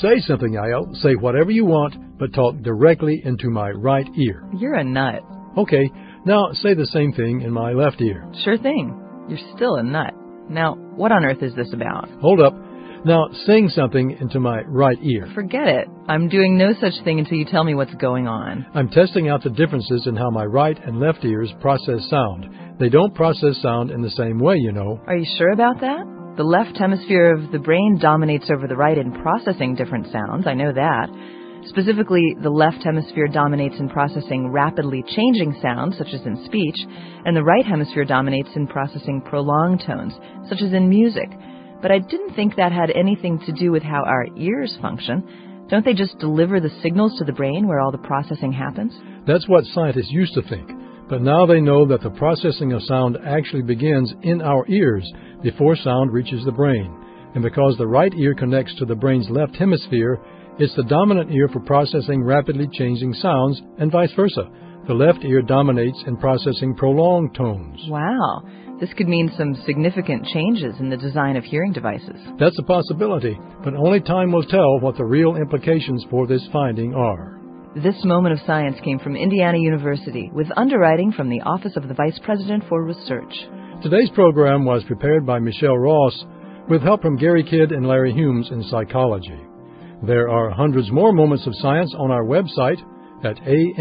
Say something, Yael. Say whatever you want, but talk directly into my right ear. You're a nut. Okay, now say the same thing in my left ear. Sure thing. You're still a nut. Now, what on earth is this about? Hold up. Now sing something into my right ear. Forget it. I'm doing no such thing until you tell me what's going on. I'm testing out the differences in how my right and left ears process sound. They don't process sound in the same way, you know. Are you sure about that? The left hemisphere of the brain dominates over the right in processing different sounds. I know that. Specifically, the left hemisphere dominates in processing rapidly changing sounds, such as in speech, and the right hemisphere dominates in processing prolonged tones, such as in music. But I didn't think that had anything to do with how our ears function. Don't they just deliver the signals to the brain where all the processing happens? That's what scientists used to think. But now they know that the processing of sound actually begins in our ears before sound reaches the brain. And because the right ear connects to the brain's left hemisphere, it's the dominant ear for processing rapidly changing sounds, and vice versa. The left ear dominates in processing prolonged tones. Wow. This could mean some significant changes in the design of hearing devices. That's a possibility, but only time will tell what the real implications for this finding are. This moment of science came from Indiana University, with underwriting from the Office of the Vice President for Research. Today's program was prepared by Michelle Ross, with help from Gary Kidd and Larry Humes in psychology. There are hundreds more moments of science on our website at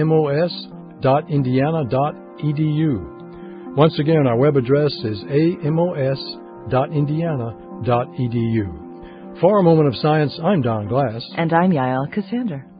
amos.indiana.edu. Once again, our web address is amos.indiana.edu. For A Moment of Science, I'm Don Glass. And I'm Yael Cassander.